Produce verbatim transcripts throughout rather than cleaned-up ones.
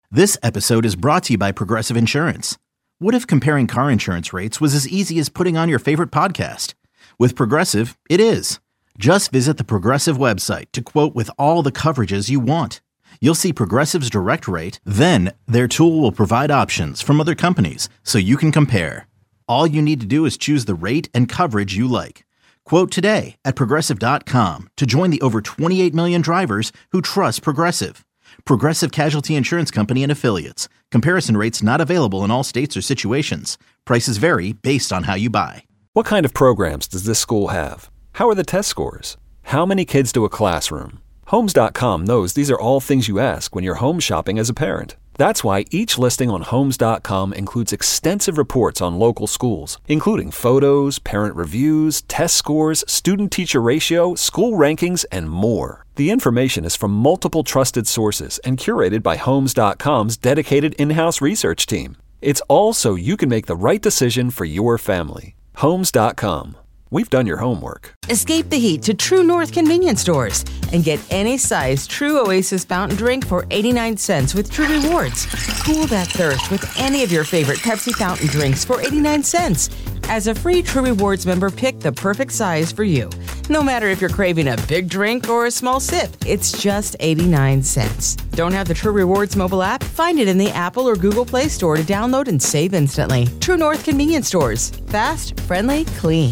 This episode is brought to you by Progressive Insurance. What if comparing car insurance rates was as easy as putting on your favorite podcast? With Progressive, it is. Just visit the Progressive website to quote with all the coverages you want. You'll see Progressive's direct rate, then their tool will provide options from other companies so you can compare. All you need to do is choose the rate and coverage you like. Quote today at progressive dot com to join the over twenty-eight million drivers who trust Progressive. Progressive Casualty Insurance Company and Affiliates. Comparison rates not available in all states or situations. Prices vary based on how you buy. What kind of programs does this school have? How are the test scores? How many kids do a classroom? Homes dot com knows these are all things you ask when you're home shopping as a parent. That's why each listing on Homes dot com includes extensive reports on local schools, including photos, parent reviews, test scores, student-teacher ratio, school rankings, and more. The information is from multiple trusted sources and curated by Homes dot com's dedicated in-house research team. It's all so you can make the right decision for your family. Homes dot com. We've done your homework. Escape the heat to True North convenience stores and get any size True Oasis fountain drink for eighty-nine cents with True Rewards. Cool that thirst with any of your favorite Pepsi fountain drinks for eighty-nine cents. As a free True Rewards member, pick the perfect size for you. No matter if you're craving a big drink or a small sip, it's just eighty-nine cents. Don't have the True Rewards mobile app? Find it in the Apple or Google Play Store to download and save instantly. True North convenience stores. Fast, friendly, clean.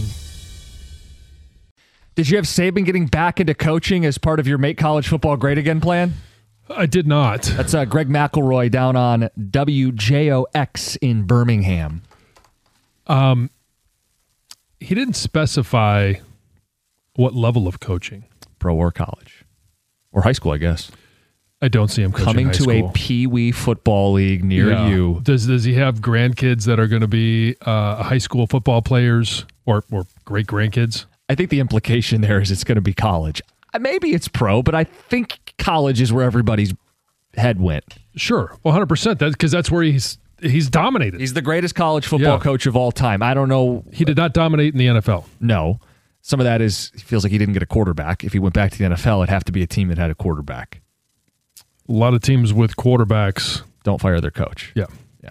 Did you have Saban getting back into coaching as part of your Make College Football Great Again plan? I did not. That's uh, Greg McElroy down on W J O X in Birmingham. Um, he didn't specify what level of coaching. Pro or college. Or high school, I guess. I don't see him coaching Coming high to school. a Pee-wee football league near Yeah. you. Does does he have grandkids that are going to be uh, high school football players or, or great-grandkids? I think the implication there is it's going to be college. Uh, Maybe it's pro, but I think college is where everybody's head went. Sure, one hundred percent. That because that's where he's he's dominated. He's the greatest college football Yeah. coach of all time. I don't know. He did not dominate in the N F L. No. Some of that is he feels like he didn't get a quarterback. If he went back to the N F L, it'd have to be a team that had a quarterback. A lot of teams with quarterbacks Don't fire their coach. Yeah, Yeah.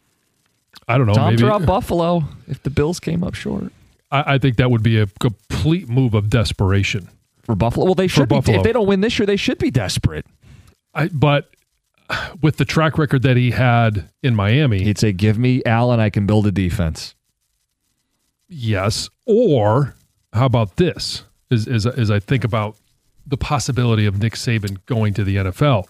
I don't know. Tom maybe throughout Buffalo if the Bills came up short. I, I think that would be a complete move of desperation For Buffalo? Well, they should be. Buffalo. If they don't win this year, they should be desperate. I, but with the track record that he had in Miami, He'd say, give me Allen, I can build a defense. yes. Or how about this? As, as, as I think about the possibility of Nick Saban going to the N F L,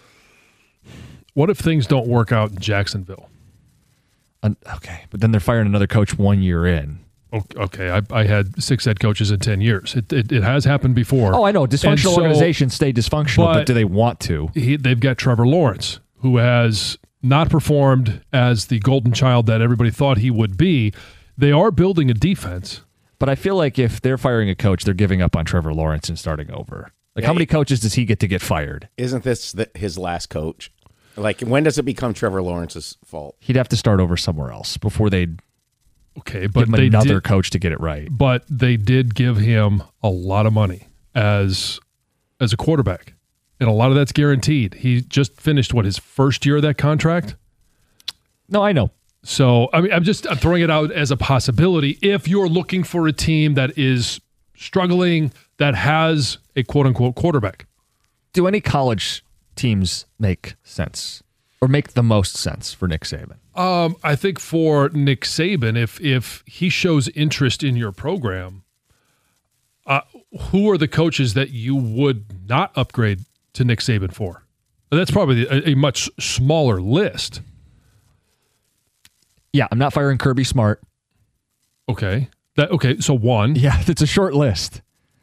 what if things don't work out in Jacksonville? Un- okay, but then they're firing another coach one year in. Okay, I, I had six head coaches in ten years. It, it, it has happened before. Oh, I know. Dysfunctional And so- organizations stay dysfunctional, but, but- do they want to? He, they've got Trevor Lawrence, who has not performed as the golden child that everybody thought he would be. They are building a defense. But I feel like if they're firing a coach, they're giving up on Trevor Lawrence and starting over. Like, Yeah, how many he- coaches does he get to get fired? Isn't this the, his last coach? Like, when does it become Trevor Lawrence's fault? He'd have to start over somewhere else before they'd Okay, but give him they another did, coach to get it right. but they did give him a lot of money as as a quarterback, and a lot of that's guaranteed. He just finished what his first year of that contract. No, I know. So I mean, I'm just I'm throwing it out as a possibility if you're looking for a team that is struggling that has a quote unquote quarterback. Do any college teams make sense or make the most sense for Nick Saban? Um, I think for Nick Saban, if if he shows interest in your program, uh, who are the coaches that you would not upgrade to Nick Saban for? And that's probably a, a much smaller list. Yeah, I'm not firing Kirby Smart. Okay, that okay. So one, Yeah, it's a short list.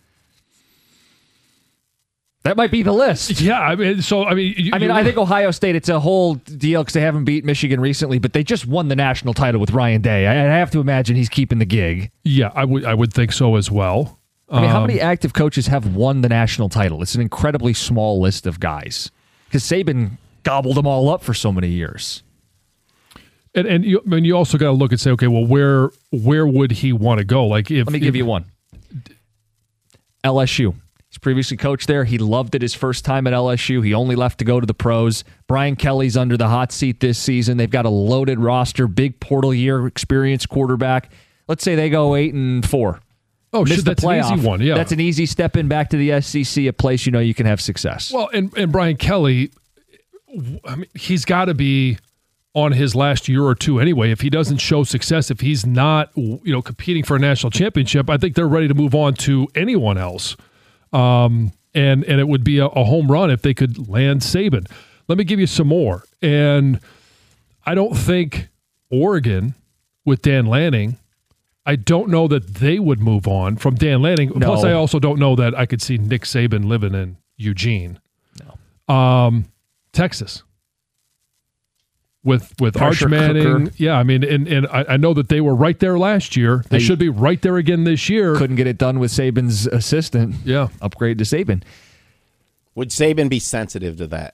That might be the list. yeah. I mean, so I mean, you, I mean, you- I think Ohio State, it's a whole deal because they haven't beat Michigan recently, but they just won the national title with Ryan Day. I, I have to imagine he's keeping the gig. yeah, I would I would think so as well. I mean, how Um, many active coaches have won the national title? It's an incredibly small list of guys because Saban gobbled them all up for so many years. And and you, I mean, you also got to look and say, okay, well, where where would he want to go? Like, if Let me if, give you one. L S U. He's previously coached there. He loved it his first time at L S U. He only left to go to the pros. Brian Kelly's under the hot seat this season. They've got a loaded roster, big portal year, experienced quarterback. Let's say they go eight and four. Oh, Miss shit, the that's playoff. an easy one. Yeah, that's an easy step in back to the S E C, a place you know you can have success. Well, and and Brian Kelly, I mean, he's got to be on his last year or two anyway. If he doesn't show success, if he's not, you know, competing for a national championship, I think they're ready to move on to anyone else. Um, and and it would be a, a home run if they could land Saban. Let me give you some more. And I don't think Oregon with Dan Lanning, I don't know that they would move on from Dan Lanning. No. Plus, I also don't know that I could see Nick Saban living in Eugene. No. Um, Texas. With with Arch Pressure Manning. cooker. Yeah, I mean, and, and I, I know that they were right there last year. They, They should be right there again this year. Couldn't get it done with Saban's assistant. Yeah. Upgrade to Saban. Would Saban be sensitive to that?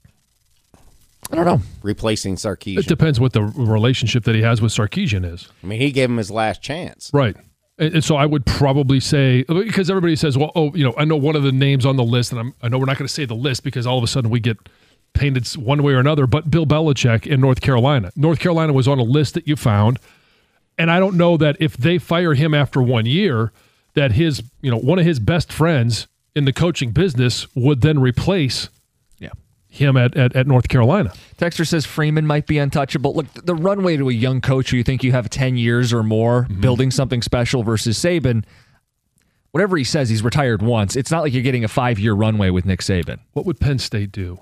I don't know. Replacing It Sarkisian. depends what the relationship that he has with Sarkisian is. I mean, he gave him his last chance. Right. And, and so I would probably say, because everybody says, well, oh, you know, I know one of the names on the list, and I'm, I know we're not going to say the list because all of a sudden we get painted one way or another, but Bill Belichick in North Carolina. North Carolina was on a list that you found, and I don't know that if they fire him after one year, that his, you know, one of his best friends in the coaching business would then replace Yeah. him at, at, at North Carolina. Texter says Freeman might be untouchable. Look, the runway to a young coach who you think you have ten years or more Mm-hmm. building something special versus Saban, whatever he says, he's retired once. It's not like you're getting a five-year runway with Nick Saban. What would Penn State do?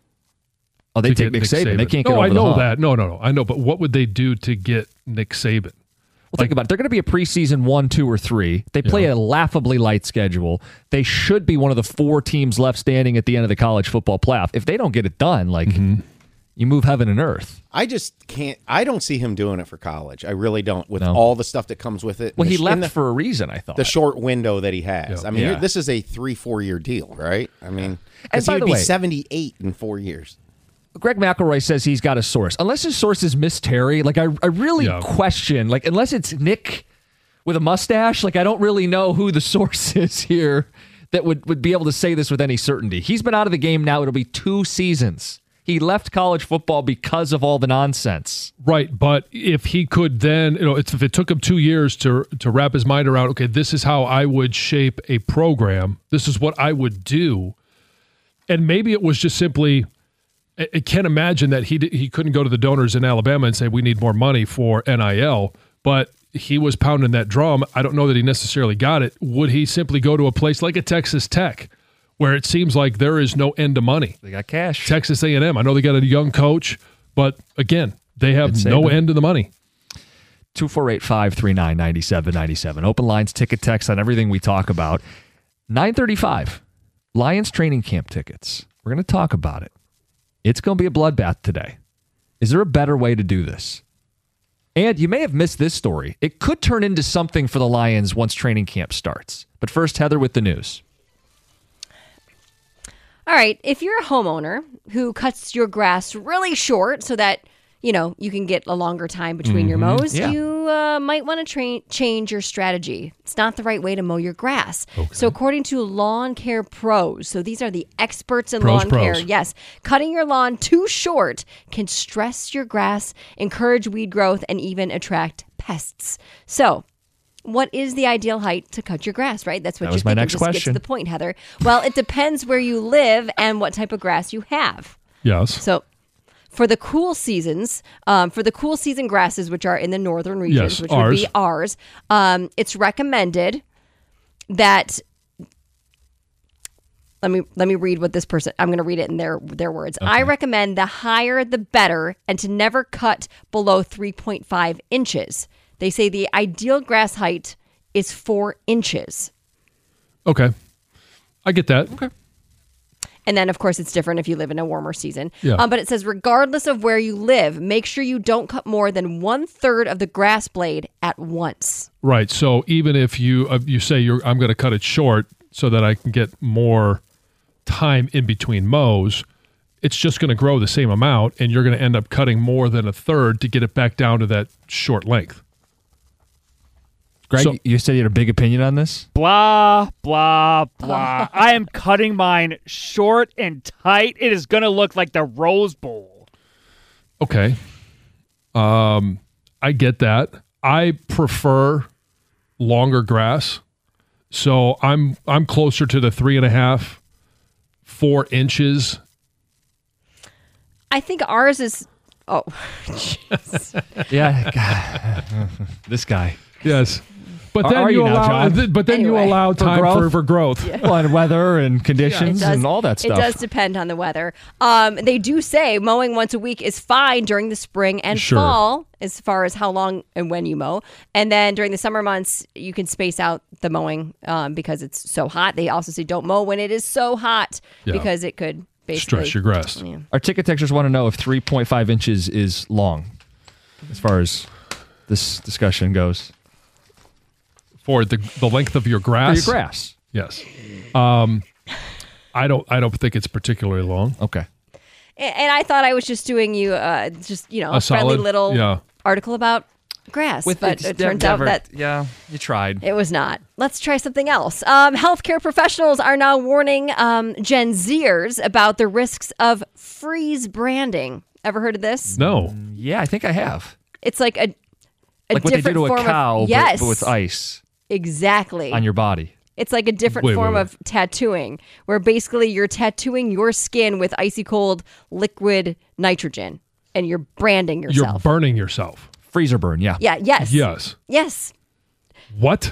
Oh, they to take get Nick, Saban. They can't get no, over I the know hump. that. No, no, no. I know, but what would they do to get Nick Saban? Well, think about it. They're going to be a preseason one, two, or three. They play Yeah. a laughably light schedule. They should be one of the four teams left standing at the end of the college football playoff. If they don't get it done, like Mm-hmm. you move heaven and earth. I just can't. I don't see him doing it for college. I really don't. With No. all the stuff that comes with it. Well, And he the- left and the, for a reason, I thought. the short window that he has. Yeah. I mean, Yeah. this is a three, four year deal, right? I mean, because by he would the be way- seventy-eight in four years. Greg McElroy says he's got a source. Unless his source is Miss Terry, like I, I really Yeah. question, like unless it's Nick with a mustache, like I don't really know who the source is here that would, would be able to say this with any certainty. He's been out of the game now. It'll be two seasons. He left college football because of all the nonsense. Right, but if he could then, you know, it's, if it took him two years to to wrap his mind around, okay, this is how I would shape a program. This is what I would do, and maybe it was just simply, I, I can't imagine that he he couldn't go to the donors in Alabama and say we need more money for N I L, but he was pounding that drum. I don't know that he necessarily got it. Would he simply go to a place like a Texas Tech, where it seems like there is no end to money? They got cash. Texas A and M. I know they got a young coach, but again, they have It's no Saban. end to the money. two four eight, five three nine, nine seven nine seven. Open lines, ticket text on everything we talk about. nine thirty-five, Lions training camp tickets. We're going to talk about it. It's going to be a bloodbath today. Is there a better way to do this? And you may have missed this story. It could turn into something for the Lions once training camp starts. But first, Heather with the news. All right, if you're a homeowner who cuts your grass really short so that, you know, you can get a longer time between your mows, Yeah. you uh, might want to tra- change your strategy. It's not the right way to mow your grass. So according to Lawn Care Pros, so these are the experts in Pros, lawn pros. care, yes, cutting your lawn too short can stress your grass, encourage weed growth, and even attract pests. So what is the ideal height to cut your grass, right? That's what That you're was my thinking. next Just get question. to the point, Heather. Well, it depends where you live and what type of grass you have. Yes. So for the cool seasons, um, for the cool season grasses, which are in the northern regions, Yes, which ours. would be ours, um, it's recommended that let me let me read what this person I'm going to read it in their their words. I recommend the higher the better and to never cut below three point five inches. They say the ideal grass height is four inches. Okay. I get that. Okay. And then, of course, it's different if you live in a warmer season. Yeah. Um, but it says, regardless of where you live, make sure you don't cut more than one third of the grass blade at once. Right. So even if you uh, you say you're, I'm going to cut it short so that I can get more time in between mows, it's just going to grow the same amount, and you're going to end up cutting more than a third to get it back down to that short length. Greg, So- you said you had a big opinion on this? Blah, blah, blah. I am cutting mine short and tight. It is going to look like the Rose Bowl. Okay. Um, I get that. I prefer longer grass. So I'm I'm closer to the three and a half, four inches. I think ours is. Oh, Yeah. God. This guy. Yes. But Are- then are you you now, allow John? but then you Anyway. allow For time growth? for, for growth. Well, and weather and it conditions does, and all that stuff. It does depend on the weather. Um, they do say mowing once a week is fine during the spring and Sure. fall, as far as how long and when you mow. And then during the summer months, you can space out the mowing um, because it's so hot. They also say don't mow when it is so hot Yeah. because it could basically Stress your grass. Yeah. Our ticket texters want to know if three point five inches is long as far as this discussion goes. For the the length of your For grass. your grass. Yes. Um, I don't I don't think it's particularly long. Okay. And, and I thought I was just doing you uh, just you know a, A friendly solid- little yeah. article about grass, but it turns out that Yeah, you tried. it was not. Let's try something else. Um, healthcare professionals are now warning um, Gen Zers about the risks of freeze branding. Ever heard of this? No. Yeah, I think I have. It's like a, a Like what they do different to a form cow, of but- yes, but with ice exactly. on your body. It's like a different Wait, form wait, wait. of tattooing, where basically you're tattooing your skin with icy cold liquid nitrogen, and you're branding You're yourself. burning yourself. Freezer burn, yeah. yeah. Yes. Yes. Yes. What?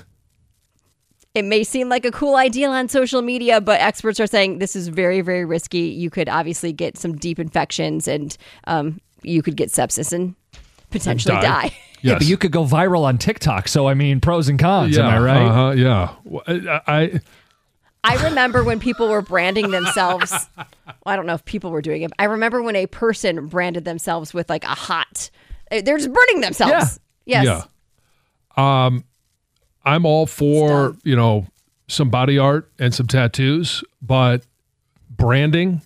It may seem like a cool idea on social media, but experts are saying this is very, very risky. You could obviously get some deep infections, and um, you could get sepsis and potentially Die. die. Yeah, Yes. but you could go viral on TikTok. So, I mean, pros and cons. yeah, Am I right? Uh-huh, yeah. Well, I, I I remember when people were branding themselves. Well, I don't know if people were doing it. I remember when a person branded themselves with like a hot. They're just burning themselves. Yes. yeah. Um, I'm all for Stuff. you know some body art and some tattoos, but branding,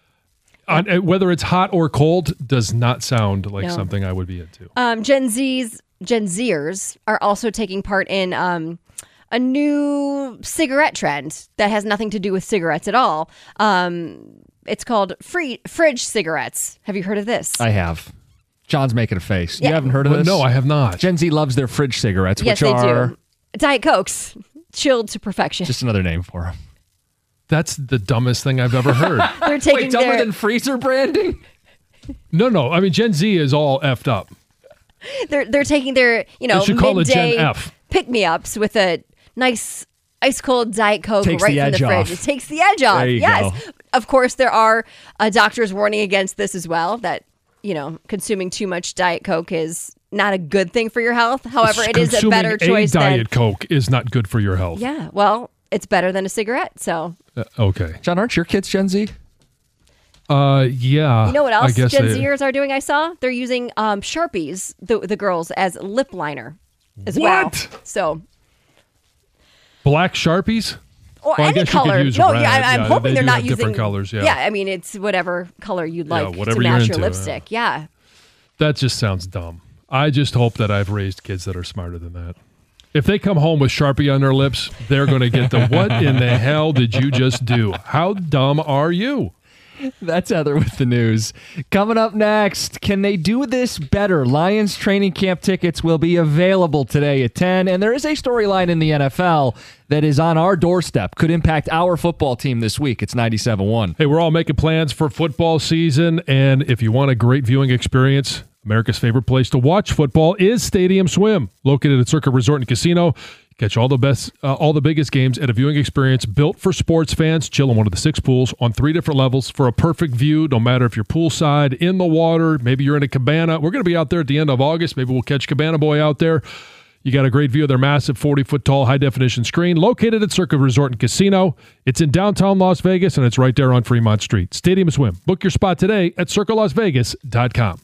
on, uh, whether it's hot or cold, does not sound like No. something I would be into. Um, Gen Z's Gen Zers are also taking part in um, a new cigarette trend that has nothing to do with cigarettes at all. Um, it's called free fridge cigarettes. Have you heard of this? I have. John's making a face. Yeah. You haven't heard of Well, this? no, I have not. Gen Z loves their fridge cigarettes, yes, which they are do. Diet Cokes, chilled to perfection. just another name for them. That's the dumbest thing I've ever heard. They're taking Wait, dumber their than freezer branding? no, no. I mean, Gen Z is all effed up. they're they're taking their you know They should call it Gen midday F. pick me ups with a nice ice cold Diet Coke Takes right the from edge the fridge. off. It takes the edge off. There you Yes, go. of course there are uh, doctors warning against this as well. That you know consuming too much Diet Coke is not a good thing for your health. However, it is a Consuming better choice a Diet than Coke is not good for your health. yeah. Well, it's better than a cigarette. So Uh, okay. John, aren't your kids Gen Z? Uh, yeah. you know what I else guess Gen they- Zers are doing? I saw they're using um, Sharpies, the the girls, as lip liner as well. What? So. Black Sharpies? Or Well, I any guess you could color. use No, red. yeah, I, I'm Yeah, hoping they they're do not have using different colors, yeah. Yeah, I mean it's whatever color you'd Yeah, like whatever to you're match your into, lipstick. Yeah. That just sounds dumb. I just hope that I've raised kids that are smarter than that. If they come home with Sharpie on their lips, they're going to get the what in the hell did you just do? How dumb are you? That's Heather with the news. Coming up next, can they do this better? Lions training camp tickets will be available today at ten, and there is a storyline in the N F L that is on our doorstep, could impact our football team this week. It's ninety-seven one. Hey, we're all making plans for football season, and if you want a great viewing experience, America's favorite place to watch football is Stadium Swim, located at Circa Resort and Casino. Catch all the best, uh, all the biggest games at a viewing experience built for sports fans. Chill in one of the six pools on three different levels for a perfect view. No matter if you're poolside, in the water, maybe you're in a cabana. We're going to be out there at the end of August. Maybe we'll catch Cabana Boy out there. You got a great view of their massive forty-foot tall high-definition screen located at Circa Resort and Casino. It's in downtown Las Vegas, and it's right there on Fremont Street. Stadium Swim. Book your spot today at circa las vegas dot com.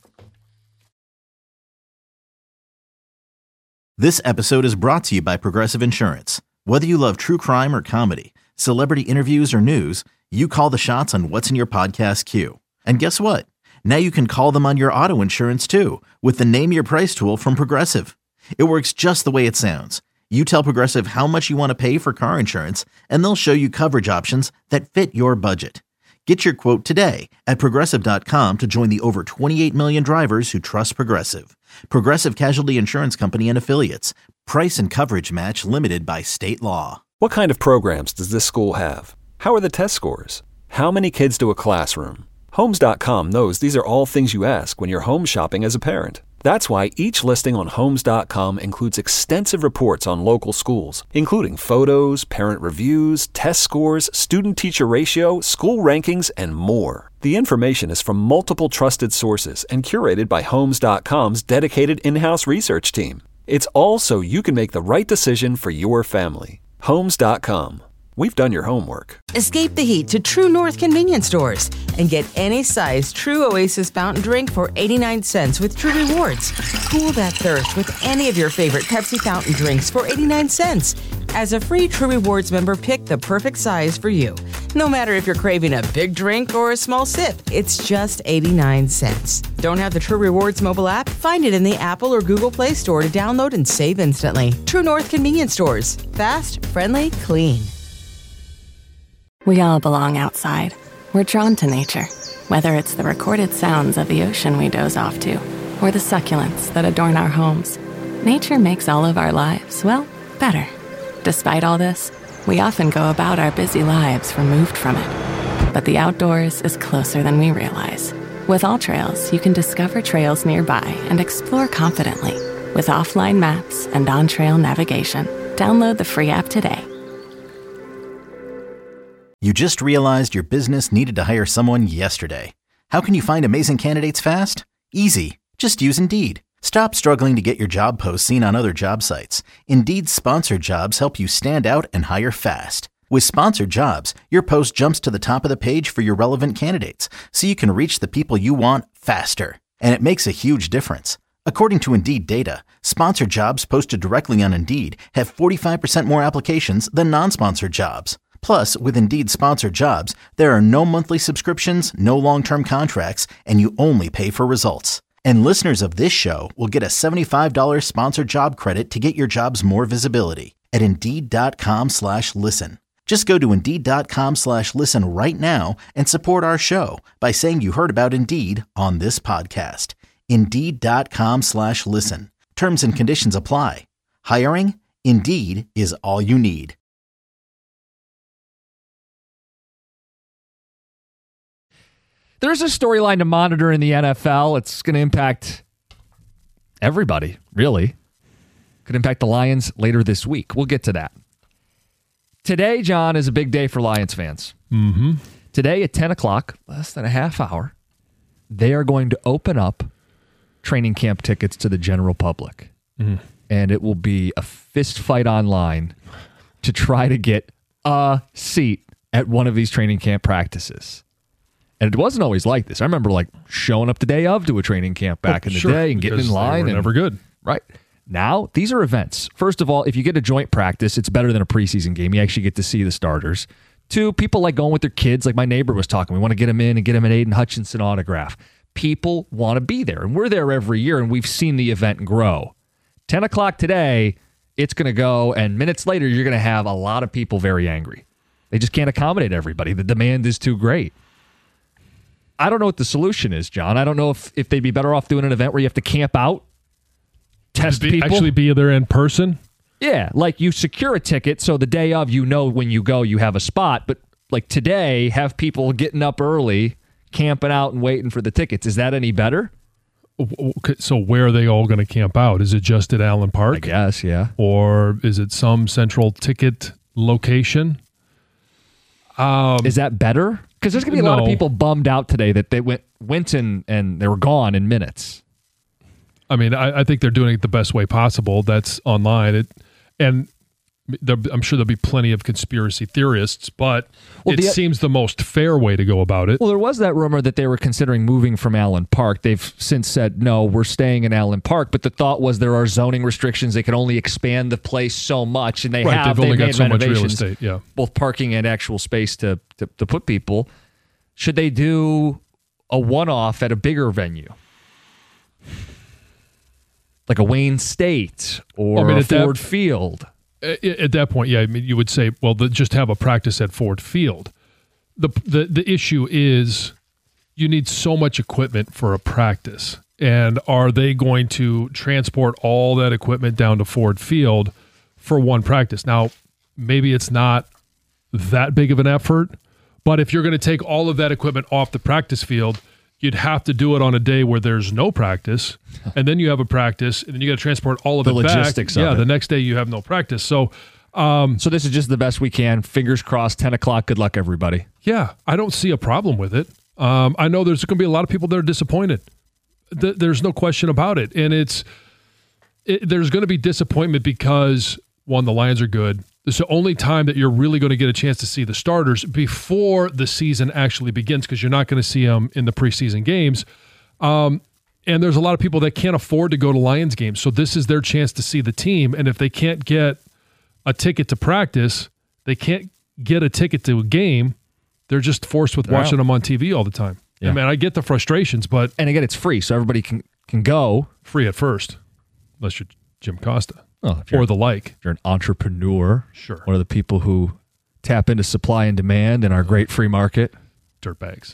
This episode is brought to you by Progressive Insurance. Whether you love true crime or comedy, celebrity interviews or news, you call the shots on what's in your podcast queue. And guess what? Now you can call them on your auto insurance too with the Name Your Price tool from Progressive. It works just the way it sounds. You tell Progressive how much you want to pay for car insurance, and they'll show you coverage options that fit your budget. Get your quote today at Progressive dot com to join the over twenty-eight million drivers who trust Progressive. Progressive Casualty Insurance Company and Affiliates. Price and coverage match limited by state law. What kind of programs does this school have? How are the test scores? How many kids do a classroom? Homes dot com knows these are all things you ask when you're home shopping as a parent. That's why each listing on Homes dot com includes extensive reports on local schools, including photos, parent reviews, test scores, student-teacher ratio, school rankings, and more. The information is from multiple trusted sources and curated by Homes dot com's dedicated in-house research team. It's all so you can make the right decision for your family. Homes dot com. We've done your homework. Escape the heat to True North convenience stores and get any size True Oasis fountain drink for eighty-nine cents with True Rewards. Cool that thirst with any of your favorite Pepsi fountain drinks for eighty-nine cents. As a free True Rewards member, pick the perfect size for you. No matter if you're craving a big drink or a small sip, it's just eighty-nine cents. Don't have the True Rewards mobile app? Find it in the Apple or Google Play Store to download and save instantly. True North convenience stores. Fast, friendly, clean. We all belong outside. We're drawn to nature, whether it's the recorded sounds of the ocean we doze off to, or the succulents that adorn our homes. Nature makes all of our lives, well, better. Despite all this, we often go about our busy lives removed from it. But the outdoors is closer than we realize. With AllTrails, you can discover trails nearby and explore confidently. With offline maps and on-trail navigation, download the free app today. You just realized your business needed to hire someone yesterday. How can you find amazing candidates fast? Easy. Just use Indeed. Stop struggling to get your job posts seen on other job sites. Indeed's sponsored jobs help you stand out and hire fast. With sponsored jobs, your post jumps to the top of the page for your relevant candidates, so you can reach the people you want faster. And it makes a huge difference. According to Indeed data, sponsored jobs posted directly on Indeed have forty-five percent more applications than non-sponsored jobs. Plus, with Indeed sponsored jobs, there are no monthly subscriptions, no long-term contracts, and you only pay for results. And listeners of this show will get a seventy-five dollars sponsored job credit to get your jobs more visibility at Indeed.com slash listen. Just go to Indeed.com slash listen right now and support our show by saying you heard about Indeed on this podcast. Indeed.com slash listen. Terms and conditions apply. Hiring? Indeed is all you need. There's a storyline to monitor in the N F L. It's going to impact everybody, really. Could impact the Lions later this week. We'll get to that. Today, John, is a big day for Lions fans. Mm-hmm. Today at ten o'clock, less than a half hour, they are going to open up training camp tickets to the general public. Mm. And it will be a fist fight online to try to get a seat at one of these training camp practices. And it wasn't always like this. I remember like showing up the day of to a training camp back oh, in the sure, day and getting in line. They were and never good. Right. Now, these are events. First of all, if you get a joint practice, it's better than a preseason game. You actually get to see the starters. Two, people like going with their kids. Like my neighbor was talking. We want to get them in and get them an Aiden Hutchinson autograph. People want to be there. And we're there every year, and we've seen the event grow. ten o'clock today, it's going to go, and minutes later, you're going to have a lot of people very angry. They just can't accommodate everybody. The demand is too great. I don't know what the solution is, John. I don't know if, if they'd be better off doing an event where you have to camp out, test be, people. Actually be there in person? Yeah, like you secure a ticket so the day of, you know when you go you have a spot. But like today, have people getting up early, camping out and waiting for the tickets. Is that any better? So where are they all going to camp out? Is it just at Allen Park? I guess, yeah. Or is it some central ticket location? Um, is that better? Because there's going to be a no. lot of people bummed out today that they went went in and they were gone in minutes. I mean, I, I think they're doing it the best way possible. That's online. It, and there, I'm sure there'll be plenty of conspiracy theorists, but well, it the, seems the most fair way to go about it. Well, there was that rumor that they were considering moving from Allen Park. They've since said, no, we're staying in Allen Park. But the thought was there are zoning restrictions. They can only expand the place so much. And they right, have they've only they've got so much real estate, yeah. Both parking and actual space to, to, to put people. Should they do a one-off at a bigger venue? Like a Wayne State or I mean, a at that- Ford Field? At, at that point, yeah, I mean, you would say, well, the, just have a practice at Ford Field. The, the The issue is you need so much equipment for a practice. And are they going to transport all that equipment down to Ford Field for one practice? Now, maybe it's not that big of an effort, but if you're going to take all of that equipment off the practice field, you'd have to do it on a day where there's no practice, and then you have a practice, and then you got to transport all of the it back. Logistics of yeah, it. the next day you have no practice. So, um, so this is just the best we can. Fingers crossed. Ten o'clock. Good luck, everybody. Yeah, I don't see a problem with it. Um, I know there's going to be a lot of people that are disappointed. Th- there's no question about it, and it's it, there's going to be disappointment because one, the Lions are good. This is the only time that you're really going to get a chance to see the starters before the season actually begins, because you're not going to see them in the preseason games. Um, and there's a lot of people that can't afford to go to Lions games, so this is their chance to see the team. And if they can't get a ticket to practice, they can't get a ticket to a game. They're just forced with They're watching out. them on T V all the time. Yeah. I mean, I get the frustrations, but And again, it's free, so everybody can can go. free at first, unless you're Jim Costa Oh, if you're, or the like. if you're an entrepreneur, Sure. one of the people who tap into supply and demand in our great free market. Dirtbags.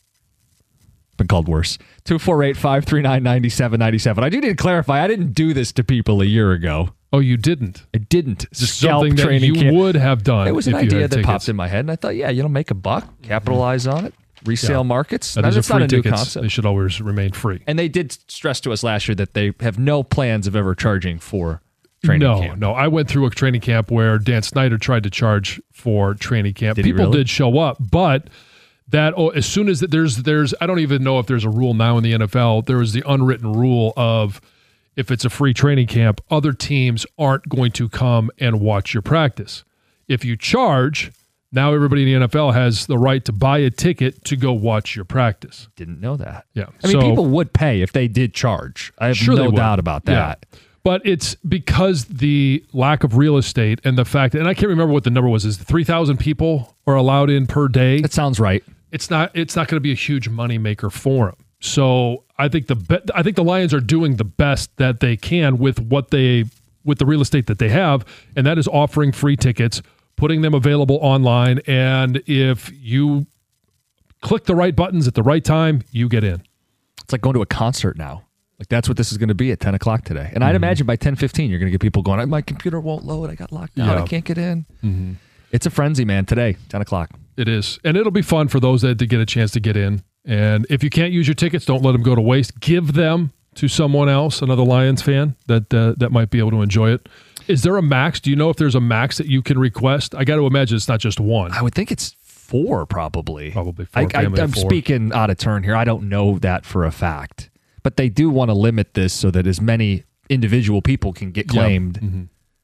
Been called worse. two four eight, five three nine, nine seven nine seven. I do need to clarify, I didn't do this to people a year ago. Oh, you didn't? I didn't. Just Scalp something that training you camp. would have done. It was an if you idea had that tickets. popped in my head, and I thought, yeah, you know, make a buck, capitalize on it, resale Yeah. markets. That Now, is that's a not free a new tickets. concept. They should always remain free. And they did stress to us last year that they have no plans of ever charging for training no, camp. no. I went through a training camp where Dan Snyder tried to charge for training camp. Did he People really? did show up, but that oh, as soon as that there's there's I don't even know if there's a rule now in the N F L. There was the unwritten rule of if it's a free training camp, other teams aren't going to come and watch your practice. If you charge, now everybody in the N F L has the right to buy a ticket to go watch your practice. Didn't know that. Yeah. I mean, So- people would pay if they did charge. I have Sure they no would. doubt about that. Yeah. But it's because the lack of real estate and the fact, and I can't remember what the number was, is three thousand people are allowed in per day. That sounds right. It's not it's not going to be a huge moneymaker for them. So I think the be- I think the Lions are doing the best that they can with what they with the real estate that they have, and that is offering free tickets, putting them available online, and if you click the right buttons at the right time, you get in. It's like going to a concert now. Like, that's what this is going to be at ten o'clock today. And Mm-hmm. I'd imagine by ten fifteen, you're going to get people going, my computer won't load. I got locked out. Yeah. I can't get in. Mm-hmm. It's a frenzy, man, today, ten o'clock. It is. And it'll be fun for those that to get a chance to get in. And if you can't use your tickets, don't let them go to waste. Give them to someone else, another Lions fan that uh, that might be able to enjoy it. Is there a max? Do you know if there's a max that you can request? I got to imagine it's not just one. I would think it's four, probably. Probably four. I, I, family of I'm four. speaking out of turn here. I don't know that for a fact. But they do want to limit this so that as many individual people can get Yeah. claimed. Mm-hmm.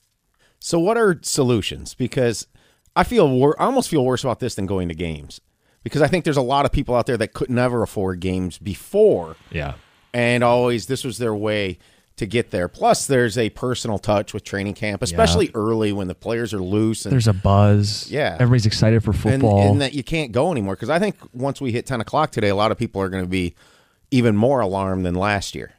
So what are solutions? Because I feel wor- I almost feel worse about this than going to games, because I think there's a lot of people out there that could never afford games before, Yeah. and always this was their way to get there. Plus, there's a personal touch with training camp, especially early when the players are loose. And, There's a buzz. Yeah. Everybody's excited for and, football. and that you can't go anymore. Because I think once we hit ten o'clock today, a lot of people are going to be even more alarmed than last year.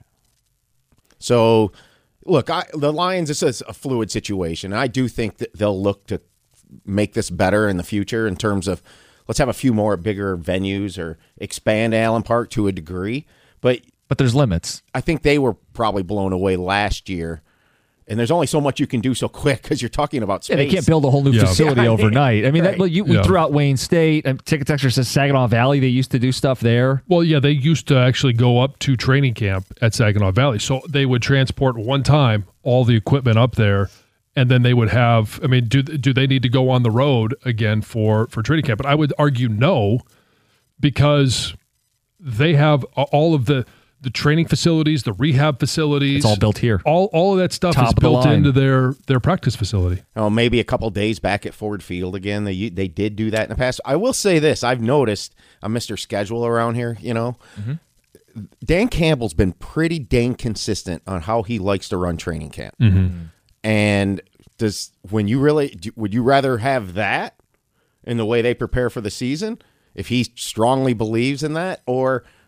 So, look, I, the Lions, this is a fluid situation. I do think that they'll look to make this better in the future in terms of let's have a few more bigger venues or expand Allen Park to a degree. But but there's limits. I think they were probably blown away last year. And there's only so much you can do so quick because you're talking about space. Yeah, they can't build a whole new Yeah. facility Yeah, I mean, overnight. I mean, that, right. well, you, we Yeah. threw out Wayne State. And Ticket Texter says Saginaw Valley. They used to do stuff there. Well, yeah, they used to actually go up to training camp at Saginaw Valley. So they would transport one time all the equipment up there, and then they would have, I mean, do do they need to go on the road again for, for training camp? But I would argue no, because they have all of the, the training facilities, the rehab facilities. It's all built here. All all of that stuff Top is of the built line. into their, their practice facility. Oh, maybe a couple days back at Ford Field again. They they did do that in the past. I will say this: I've noticed I'm Mister Schedule around here. You know, Mm-hmm. Dan Campbell's been pretty dang consistent on how he likes to run training camp. Mm-hmm. And does when you really do, would you rather have that in the way they prepare for the season if he strongly believes in that, or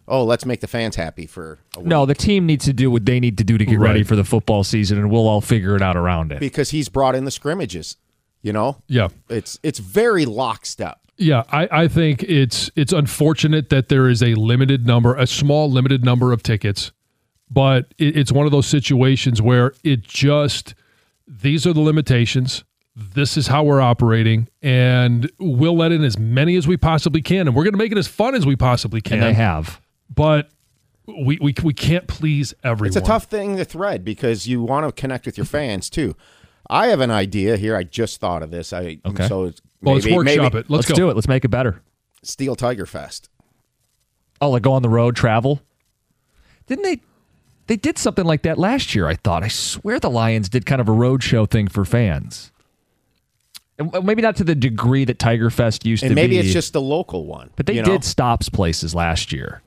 oh, let's make the fans happy for a week. No, the team needs to do what they need to do to get Right. ready for the football season, and we'll all figure it out around it. Because he's brought in the scrimmages, you know? Yeah. It's it's very lockstep. Yeah, I, I think it's it's unfortunate that there is a limited number, a small limited number of tickets, but it, it's one of those situations where it just, these are the limitations. This is how we're operating, and we'll let in as many as we possibly can, and we're going to make it as fun as we possibly can. And they have. But we, we, we can't please everyone. It's a tough thing to thread because you want to connect with your fans, too. I have an idea here. I just thought of this. I Okay. So it's Well, maybe, let's workshop maybe it. Let's, Let's go. do it. Let's make it better. Steel Tiger Fest. Oh, like go on the road, travel? Didn't they? They did something like that last year, I thought. I swear the Lions did kind of a road show thing for fans. And maybe not to the degree that Tiger Fest used And to maybe be. it's just the local one. But they you did know? stops places last year.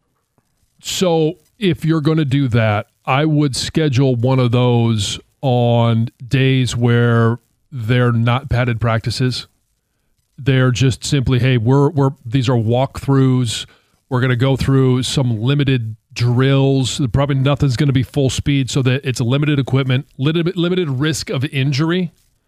So if you're going to do that, I would schedule one of those on days where they're not padded practices. They're just simply, hey, we're we're these are walkthroughs. We're going to go through some limited drills. Probably nothing's going to be full speed, so that it's limited equipment, limited limited risk of injury.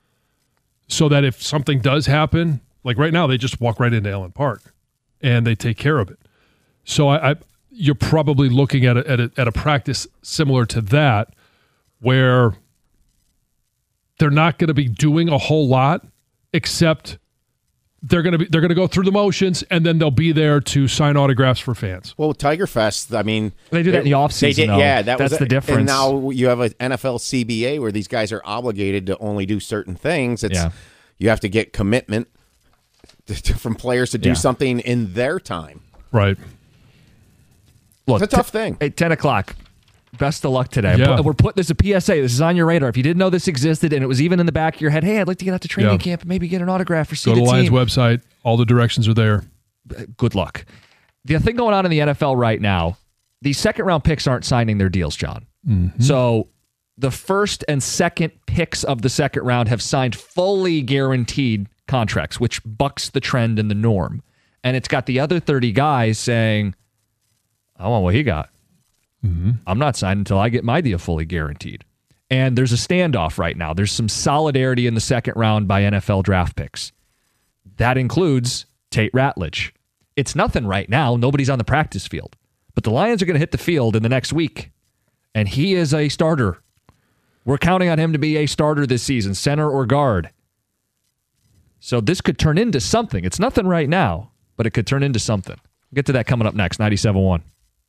So that if something does happen, like right now, they just walk right into Allen Park, and they take care of it. So I, I you're probably looking at a, at a at a practice similar to that, where they're not going to be doing a whole lot, except they're going to be they're going to go through the motions, and then they'll be there to sign autographs for fans. Well, Tiger Fest, I mean... They do that in the offseason, They did, though. yeah. That That's was the difference. And now you have an N F L C B A where these guys are obligated to only do certain things. It's Yeah. You have to get commitment to, to, from players to do Yeah. something in their time. Right. Look, It's a tough t- thing. At ten o'clock, best of luck today. Yeah. We're putting this a P S A. This is on your radar. If you didn't know this existed and it was even in the back of your head, hey, I'd like to get out to training Yeah. camp and maybe get an autograph or see Go to the the Lions team. website. All the directions are there. Good luck. The thing going on in the N F L right now, these second round picks aren't signing their deals, John. Mm-hmm. So the first and second picks of the second round have signed fully guaranteed contracts, which bucks the trend and the norm. And it's got the other thirty guys saying, I want what he got. Mm-hmm. I'm not signing until I get my deal fully guaranteed. And there's a standoff right now. There's some solidarity in the second round by N F L draft picks. That includes Tate Ratledge. It's nothing right now. Nobody's on the practice field. But the Lions are going to hit the field in the next week. And he is a starter. We're counting on him to be a starter this season, center or guard. So this could turn into something. It's nothing right now, but it could turn into something. We'll get to that coming up next, ninety-seven point one.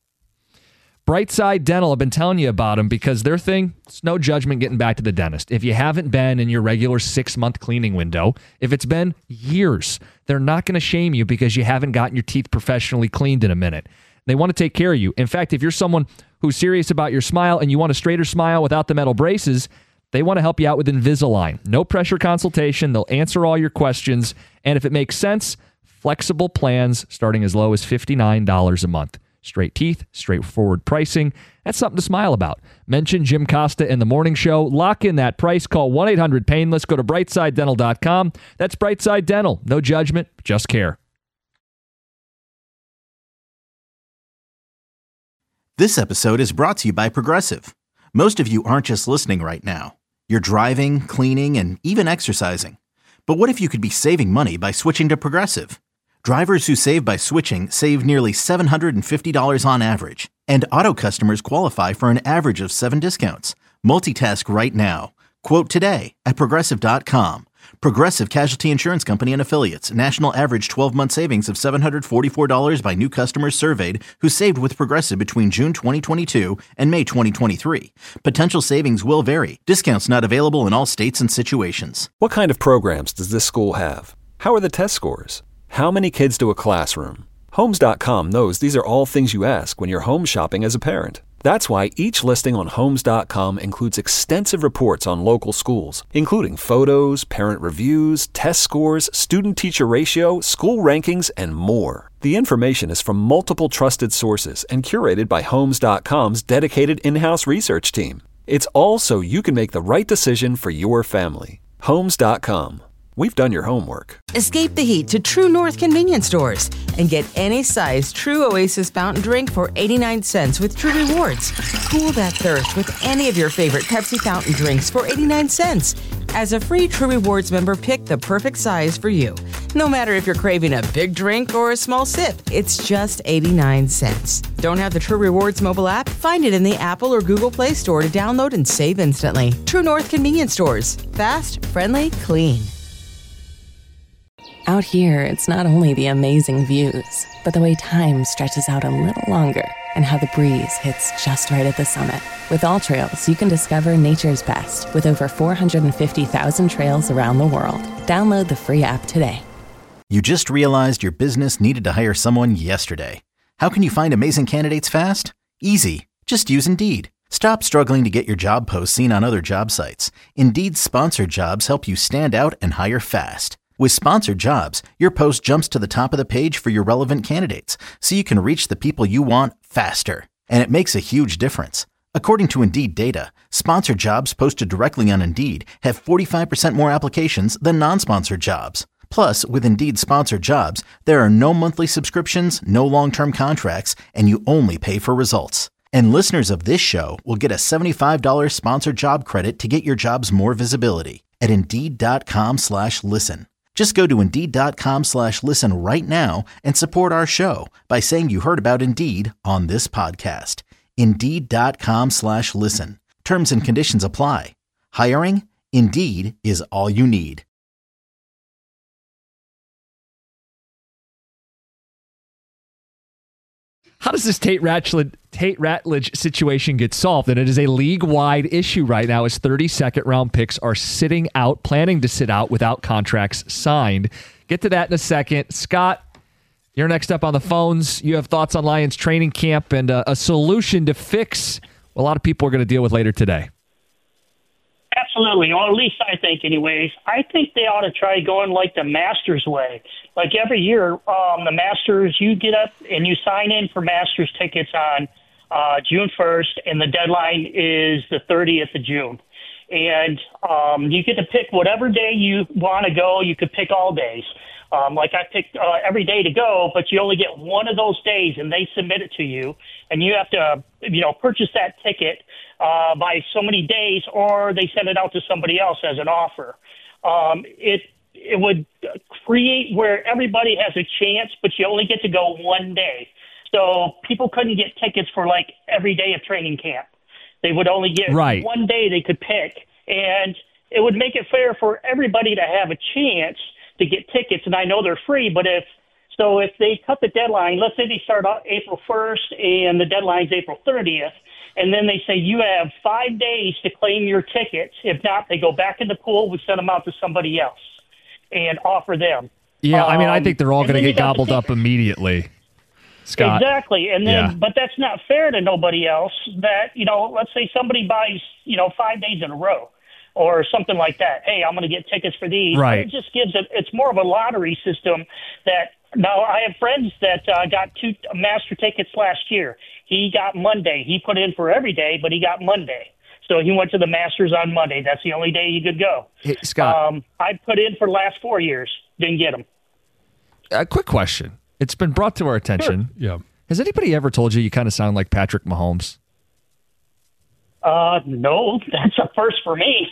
Brightside Dental, I've been telling you about them because their thing, it's no judgment getting back to the dentist. If you haven't been in your regular six-month cleaning window, if it's been years, they're not going to shame you because you haven't gotten your teeth professionally cleaned in a minute. They want to take care of you. In fact, if you're someone who's serious about your smile and you want a straighter smile without the metal braces, they want to help you out with Invisalign. No pressure consultation. They'll answer all your questions. And if it makes sense, flexible plans starting as low as fifty-nine dollars a month. Straight teeth, straightforward pricing. That's something to smile about. Mention Jim Costa in the morning show. Lock in that price. Call one eight hundred painless. Go to brightside dental dot com. That's Brightside Dental. No judgment, just care. This episode is brought to you by Progressive. Most of you aren't just listening right now. You're driving, cleaning, and even exercising. But what if you could be saving money by switching to Progressive? Drivers who save by switching save nearly seven hundred fifty dollars on average. And auto customers qualify for an average of seven discounts. Multitask right now. Quote today at Progressive dot com. Progressive Casualty Insurance Company and Affiliates. National average twelve-month savings of seven hundred forty-four dollars by new customers surveyed who saved with Progressive between June twenty twenty-two and May twenty twenty-three. Potential savings will vary. Discounts not available in all states and situations. What kind of programs does this school have? How are the test scores? How many kids do a classroom? Homes dot com knows these are all things you ask when you're home shopping as a parent. That's why each listing on Homes dot com includes extensive reports on local schools, including photos, parent reviews, test scores, student-teacher ratio, school rankings, and more. The information is from multiple trusted sources and curated by Homes dot com's dedicated in-house research team. It's all so you can make the right decision for your family. Homes dot com. We've done your homework. Escape the heat to True North convenience stores and get any size True Oasis fountain drink for eighty-nine cents with True Rewards. Cool that thirst with any of your favorite Pepsi fountain drinks for eighty-nine cents. As a free True Rewards member, pick the perfect size for you. No matter if you're craving a big drink or a small sip, it's just eighty-nine cents. Don't have the True Rewards mobile app? Find it in the Apple or Google Play Store to download and save instantly. True North convenience stores. Fast, friendly, clean. Out here, it's not only the amazing views, but the way time stretches out a little longer and how the breeze hits just right at the summit. With All Trails, you can discover nature's best with over four hundred fifty thousand trails around the world. Download the free app today. You just realized your business needed to hire someone yesterday. How can you find amazing candidates fast? Easy. Just use Indeed. Stop struggling to get your job posts seen on other job sites. Indeed's sponsored jobs help you stand out and hire fast. With sponsored jobs, your post jumps to the top of the page for your relevant candidates, so you can reach the people you want faster. And it makes a huge difference. According to Indeed data, sponsored jobs posted directly on Indeed have forty-five percent more applications than non-sponsored jobs. Plus, with Indeed sponsored jobs, there are no monthly subscriptions, no long-term contracts, and you only pay for results. And listeners of this show will get a seventy-five dollars sponsored job credit to get your jobs more visibility at Indeed.com slash listen. Just go to Indeed.com slash listen right now and support our show by saying you heard about Indeed on this podcast. Indeed.com slash listen. Terms and conditions apply. Hiring? Indeed is all you need. How does this Tate Ratledge, Tate Ratledge situation get solved? And it is a league-wide issue right now as thirty second round picks are sitting out, planning to sit out without contracts signed. Get to that in a second. Scott, you're next up on the phones. You have thoughts on Lions training camp and uh, a solution to fix what a lot of people are going to deal with later today. Absolutely, or at least I think anyways. I think they ought to try going like the Masters way. Like every year, um, the Masters, you get up and you sign in for Masters tickets on uh, June first, and the deadline is the thirtieth of June. And um, you get to pick whatever day you want to go. You could pick all days. Um, like I picked uh, every day to go, but you only get one of those days, and they submit it to you, and you have to, you know, purchase that ticket uh, by so many days, or they send it out to somebody else as an offer. Um, it it would create where everybody has a chance, but you only get to go one day. So people couldn't get tickets for like every day of training camp. They would only get right. one day they could pick, and it would make it fair for everybody to have a chance to get tickets. And I know they're free, but if so, if they cut the deadline, let's say they start out April first and the deadline's April thirtieth, and then they say you have five days to claim your tickets. If not, they go back in the pool. We send them out to somebody else and offer them. Yeah, um, I mean, I think they're all going to get gobbled up immediately. Scott. Exactly. And then, yeah. but that's not fair to nobody else that, you know, let's say somebody buys, you know, five days in a row or something like that. Hey, I'm going to get tickets for these. Right. It just gives it, it's more of a lottery system that now I have friends that uh, got two master tickets last year. He got Monday. He put in for every day, but he got Monday. So he went to the Masters on Monday. That's the only day he could go. Hey, Scott. Um, I put in for the last four years. Didn't get them. A quick question. It's been brought to our attention. Sure. Yeah. Has anybody ever told you you kind of sound like Patrick Mahomes? Uh, no, that's a first for me.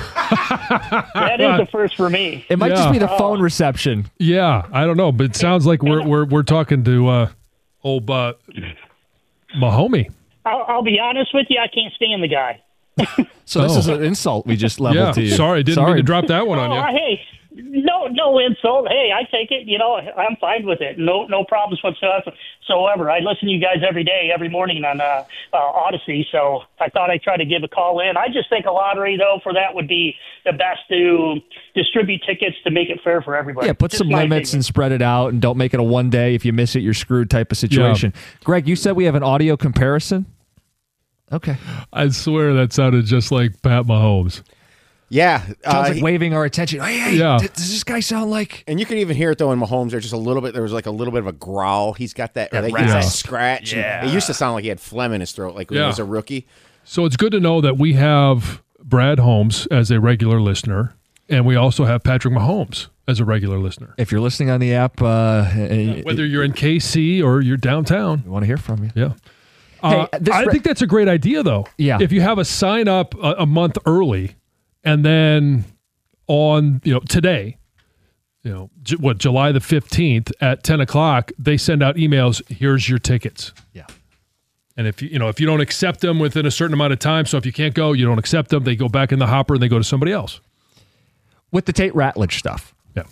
That is a first for me. It might Yeah. just be the phone reception. Yeah, I don't know, but it sounds like we're we're we're talking to uh, old uh, Mahomie. I'll, I'll be honest with you, I can't stand the guy. So this Oh. is an insult we just leveled Yeah, to you. sorry, didn't mean to drop that one on Oh, you. hey, no, no insult. Hey, I take it. You know, I'm fine with it. No, no problems whatsoever. I listen to you guys every day, every morning on uh, uh, Odyssey. So I thought I'd try to give a call in. I just think a lottery, though, for that would be the best to distribute tickets to make it fair for everybody. Yeah, put Just some my limits opinion. and spread it out, and don't make it a one day. If you miss it, you're screwed type of situation. Greg, you said we have an audio comparison? Okay. I swear that sounded just like Pat Mahomes. Yeah. Sounds uh, like waving our attention. Hey, hey, Yeah. d- does this guy sound like... And you can even hear it, though, in Mahomes. There's just a little bit, there was like a little bit of a growl. He's got that, or That he gets that rasp. scratch. and Yeah. It used to sound like he had phlegm in his throat, like when Yeah. he was a rookie. So it's good to know that we have Brad Holmes as a regular listener, And we also have Patrick Mahomes as a regular listener. If you're listening on the app, uh, whether you're in K C or you're downtown, we want to hear from you. Yeah. Uh, Hey, this I re- think that's a great idea, though. Yeah. If you have a sign up a, a month early, and then on you know today, you know J- what July the fifteenth at ten o'clock, they send out emails. Here's your tickets. Yeah. And if you you know if you don't accept them within a certain amount of time, so if you can't go, you don't accept them. They go back in the hopper and they go to somebody else. With the Tate Ratledge stuff, Yeah.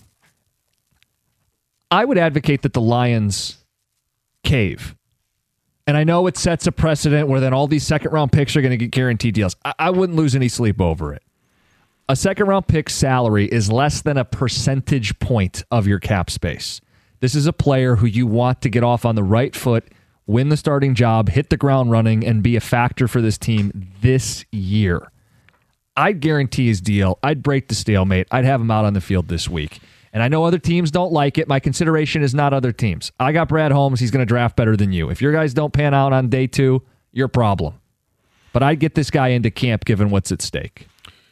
I would advocate that the Lions cave. And I know it sets a precedent where then all these second round picks are going to get guaranteed deals. I, I wouldn't lose any sleep over it. A second round pick salary is less than a percentage point of your cap space. This is a player who you want to get off on the right foot, win the starting job, hit the ground running, and be a factor for this team this year. I'd guarantee his deal. I'd break the stalemate. I'd have him out on the field this week. And I know other teams don't like it. My consideration is not other teams. I got Brad Holmes. He's going to draft better than you. If your guys don't pan out on day two, your problem. But I'd get this guy into camp given what's at stake.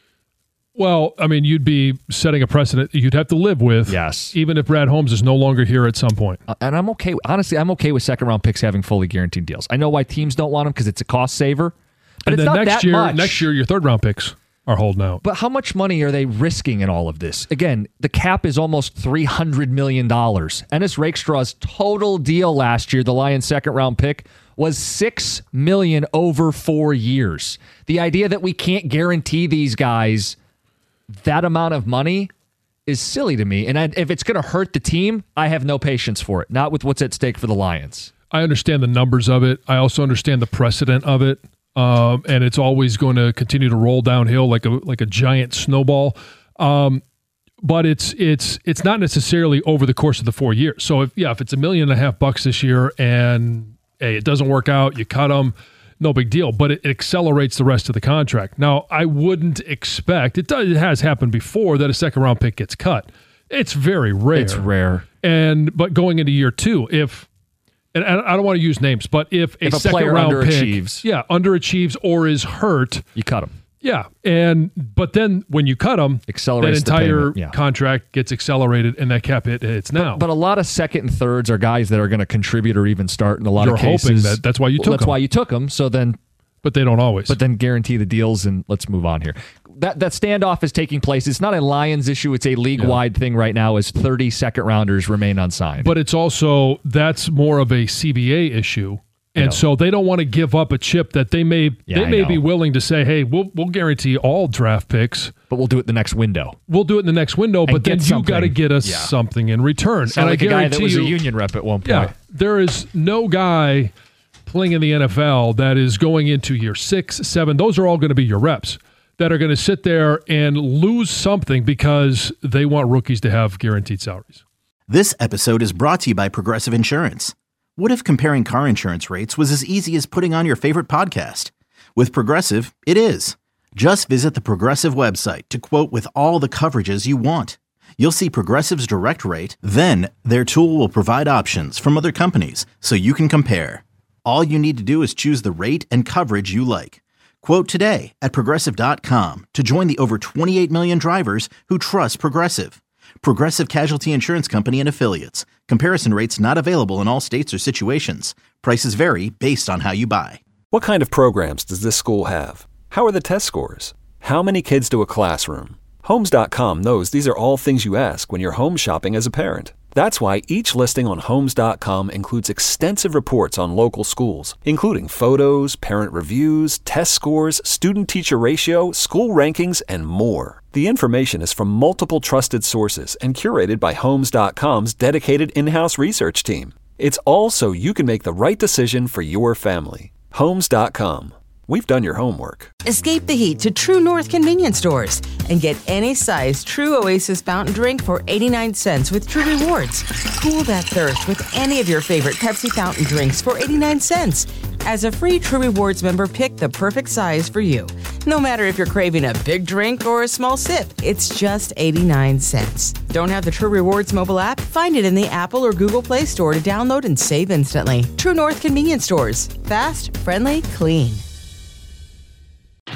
Well, I mean, you'd be setting a precedent you'd have to live with. Yes. Even if Brad Holmes is no longer here at some point. Uh, and I'm okay. Honestly, I'm okay with second round picks having fully guaranteed deals. I know why teams don't want them because it's a cost saver. But and it's then not next that year, much. next year, your third round picks are holding out. But how much money are they risking in all of this? Again, the cap is almost three hundred million dollars. Ennis Rakestraw's total deal last year, the Lions' second round pick, was six million dollars over four years. The idea that we can't guarantee these guys that amount of money is silly to me. And I, if it's going to hurt the team, I have no patience for it. Not with what's at stake for the Lions. I understand the numbers of it. I also understand the precedent of it. Um, and it's always going to continue to roll downhill like a like a giant snowball. Um, but it's it's it's not necessarily over the course of the four years. So if yeah, if it's a million and a half bucks this year and hey, it doesn't work out, you cut them, no big deal. But it, it accelerates the rest of the contract. Now, I wouldn't expect it. Does, it has happened before that a second round pick gets cut. It's very rare. It's rare. And but going into year two, if and I don't want to use names, but if a, If a second player round underachieves. pick, yeah, underachieves or is hurt, You cut them. yeah, and but then when you cut them, Accelerates the that entire payment, yeah. contract gets accelerated, and that cap hit hits now. But a lot of second and thirds are guys that are going to contribute or even start in a lot You're of cases. hoping that that's why you took That's them. why you took them. So then, but they don't always. but then guarantee the deals and let's move on here. That that standoff is taking place. It's not a Lions issue. It's a league-wide thing right now as thirty second rounders remain unsigned. But it's also that's more of a C B A issue. know. And so they don't want to give up a chip that they may Yeah, they I may know. be willing to say, hey, we'll we'll guarantee all draft picks. but we'll do it the next window. We'll do it in the next window, but then get you got to something. get us Yeah. something in return. Sound and like I a guy guarantee that was you, a union rep at one point. yeah, there is no guy playing in the N F L that is going into year six, seven. Those are all going to be your reps that are going to sit there and lose something because they want rookies to have guaranteed salaries. This episode is brought to you by Progressive Insurance. What if comparing car insurance rates was as easy as putting on your favorite podcast? With Progressive, it is. Just visit the Progressive website to quote with all the coverages you want. You'll see Progressive's direct rate, then their tool will provide options from other companies so you can compare. All you need to do is choose the rate and coverage you like. Quote today at Progressive dot com to join the over twenty-eight million drivers who trust Progressive. Progressive Casualty Insurance Company and Affiliates. Comparison rates not available in all states or situations. Prices vary based on how you buy. What kind of programs does this school have? How are the test scores? How many kids do a classroom? Homes dot com knows these are all things you ask when you're home shopping as a parent. That's why each listing on Homes dot com includes extensive reports on local schools, including photos, parent reviews, test scores, student-teacher ratio, school rankings, and more. The information is from multiple trusted sources and curated by Homes dot com's dedicated in-house research team. It's all so you can make the right decision for your family. Homes dot com. We've done your homework. Escape the heat to True North convenience stores and get any size True Oasis fountain drink for eighty-nine cents with True Rewards. Cool that thirst with any of your favorite Pepsi fountain drinks for eighty-nine cents. As a free True Rewards member, pick the perfect size for you. No matter if you're craving a big drink or a small sip, it's just eighty-nine cents. Don't have the True Rewards mobile app? Find it in the Apple or Google Play Store to download and save instantly. True North convenience stores. Fast, friendly, clean.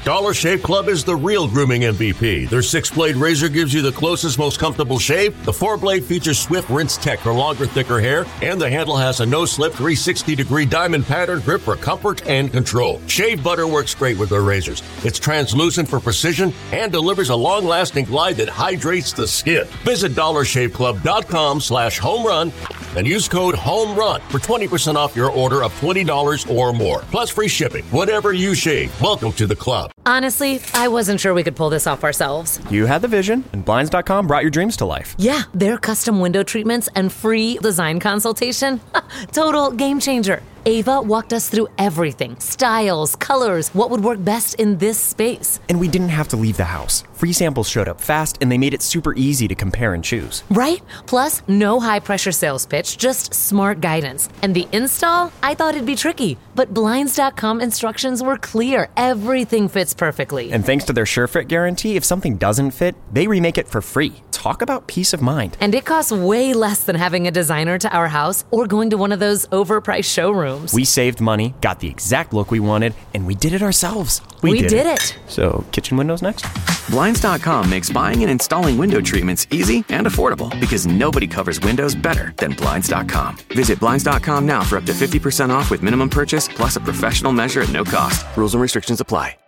Dollar Shave Club is the real grooming M V P. Their six-blade razor gives you the closest, most comfortable shave. The four-blade features Swift Rinse Tech for longer, thicker hair, and the handle has a no-slip three hundred sixty degree diamond pattern grip for comfort and control. Shave butter works great with their razors. It's translucent for precision and delivers a long-lasting glide that hydrates the skin. Visit dollar shave club dot com slash home run and use code HOMERUN for twenty percent off your order of twenty dollars or more, plus free shipping. Whatever you shave, welcome to the club. Honestly, I wasn't sure we could pull this off ourselves. You had the vision, and Blinds dot com brought your dreams to life. Yeah, their custom window treatments and free design consultation. Total game changer. Ava walked us through everything. Styles, colors, what would work best in this space. And we didn't have to leave the house. Free samples showed up fast, and they made it super easy to compare and choose. Right? Plus, no high-pressure sales pitch, just smart guidance. And the install? I thought it'd be tricky, but Blinds dot com instructions were clear. Everything fits perfectly. And thanks to their SureFit guarantee, if something doesn't fit, they remake it for free. Talk about peace of mind. And it costs way less than having a designer to our house or going to one of those overpriced showrooms. We saved money, got the exact look we wanted, and we did it ourselves. We, we did, did it. it. So, kitchen windows next? Blinds dot com makes buying and installing window treatments easy and affordable because nobody covers windows better than Blinds dot com. Visit Blinds dot com now for up to fifty percent off with minimum purchase plus a professional measure at no cost. Rules and restrictions apply.